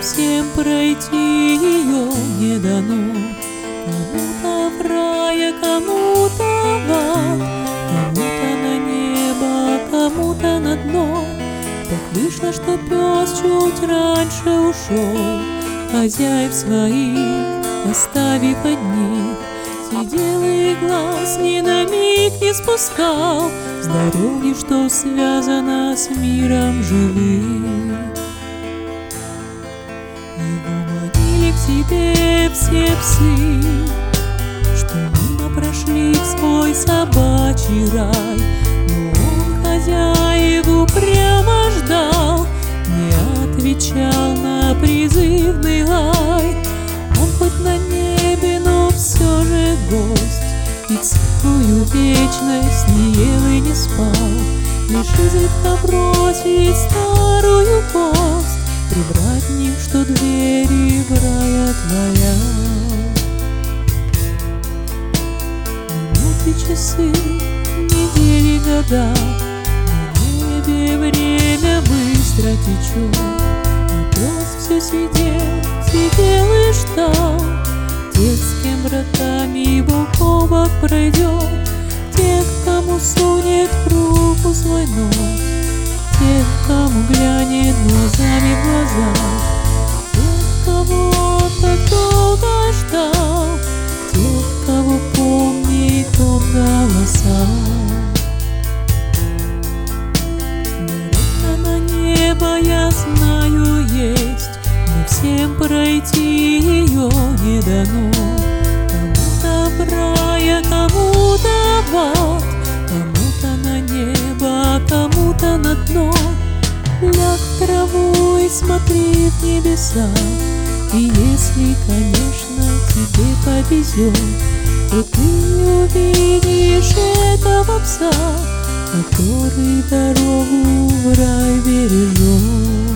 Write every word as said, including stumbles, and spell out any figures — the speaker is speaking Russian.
всем пройти ее не дано. Кому-то в рай, а кому-то в ад, кому-то на небо, кому-то на дно. Так вышло, что пес чуть раньше ушел, хозяев своих оставив одних. Сидел и глаз ни на миг не спускал с дороги, что связана с миром живых. Его манили к себе все псы, что мимо прошли в свой собачий рай. Но он хозяеву прямо ждал, не отвечал на призывный лай. Он хоть на небе, но все же гость, и целую вечность не ел и не спал. Лишь изредка бросить старую кость, прибрать в них, что двери в рай отворял. Минуты, часы, недели, года, на небе время быстро течет. А пес все сидел, сидел и ждал тех, с кем вратами бок о бок пройдет, тех, кому сунет в руку свой нос, тех, кому глянет глазами в глаза, тех, кого так долго ждал, тех, кого помнит он голоса. Дорога на небо, я знаю, есть, но всем пройти ее не дано. Кому-то в рай, а кому-то в ад, кому-то на небо, кому-то на дно. Ляг в траву и смотри в небеса, и если, конечно, тебе повезет, то ты увидишь этого пса, который дорогу в рай бережет.